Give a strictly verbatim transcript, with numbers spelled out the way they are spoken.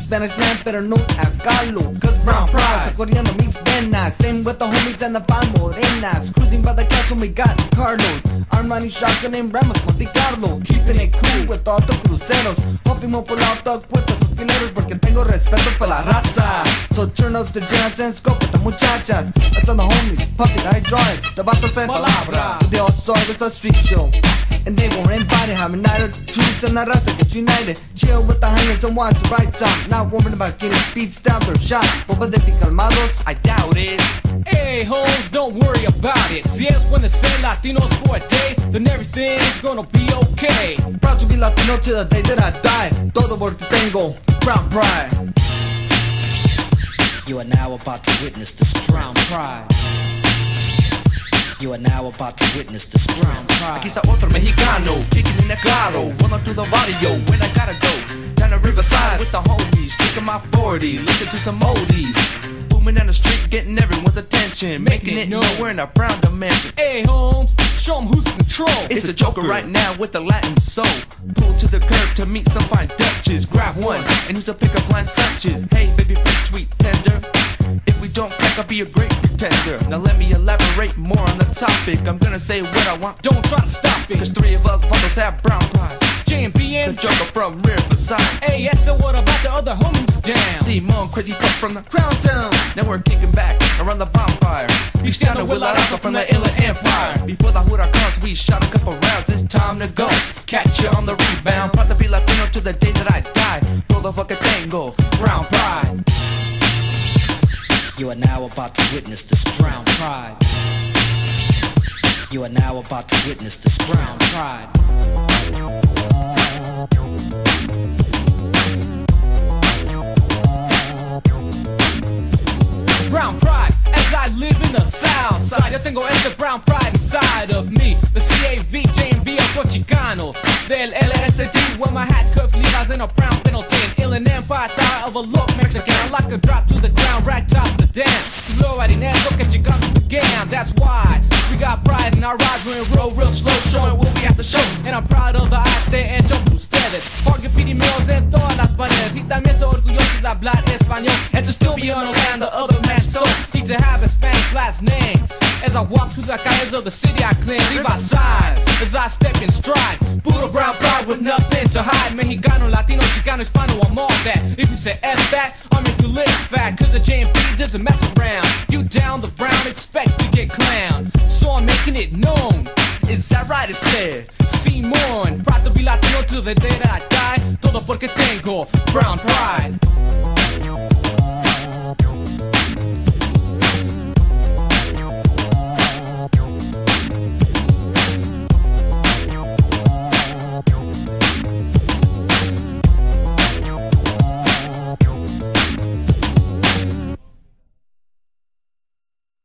Spanish slang, pero no ask Carlo. Cause brown pride, está corriendo mis venas. Same with the homies and the fine morenas. Cruising by the castle, we got Carlos. Armani shotgun and Ramos, Monte Carlo. Keeping it cool with all the cruceros. Hoping mo pull out the puestos sus fileros, porque tengo respeto por la raza. So turn up the jams and scope with the muchachas. That's on the homies, puppy the hydraulics. The vatos en palabra. They all saw it was a street show. And they were invited, having night of truth and la raza get united. Chill with the hangers and watch the right side. Not worried about getting speed stabbed or shot. But de calmados, I doubt it. Hey Holmes, don't worry about it. Si es when they say Latinos for a day, then everything's gonna be okay. Proud to be Latino till the day that I die. Todo porque tengo brown pride. You are now about to witness the brown pride. You are now about to witness the brown pride. Aquí está otro mexicano, kicking in the claro. Run to the barrio when I gotta go. Down the riverside with the homies, drinking my forty, listen to some oldies. Booming down the street, getting everyone's attention, making it known we're in a brown dimension. Hey Holmes, show 'em who's in control. It's, it's a joker right now with the Latin soul. Pull to the curb to meet some fine Dutches. Grab one and use the pickup line suches. Hey baby, fish, sweet tender. If we don't crack, I'll be a great pretender. Now let me elaborate more on the topic. I'm gonna say what I want, don't try to stop it. Cause three of us brothers have brown pride. J and B N, the joker from Riverside. Hey, yes, so what about the other homies down? Simon, crazy pup from the Crown Town. Now we're kicking back around the bonfire. We standing with La Raza from the Illa Empire. Before the huracans, we shot a couple rounds. It's time to go. Catch you on the rebound. Proud to be Latino to the day that I die. Todo porque tengo brown pride. You are now about to witness the brown pride. You are now about to witness the brown pride. Brown pride, as I live in the south side. Yo tengo este brown pride inside of me. The C A V, J and B, Alto Chicano. Del L S D, with my hat cuff, Levi's in a brown penalty. Ill and Empire, tired of a look Mexican. I like a drop to the ground, rack top sedan. Low harinero que Chicano began. That's why we got pride in our rides. We're in real, real slow, showing what we have to show. And I'm proud of the arte hecho por ustedes. Hard graffiti murals en todas las paredes. Y también estoy orgulloso de hablar español. And to still be on the land the other man stole. Need to have a Spanish last name. As I walk through the calles of the city I claim. Riverside, as I step in stride. Puro brown pride with nothing to hide. Mexicano, Latino, Chicano, Hispano, I'm all that. If you say F that, I'll make you live fat. Cause the J and B doesn't mess around. You down the brown, expect to get clowned. So I'm making it known. Is that right? It said Simon, proud to be Latino to the day that I die. Todo porque tengo brown pride.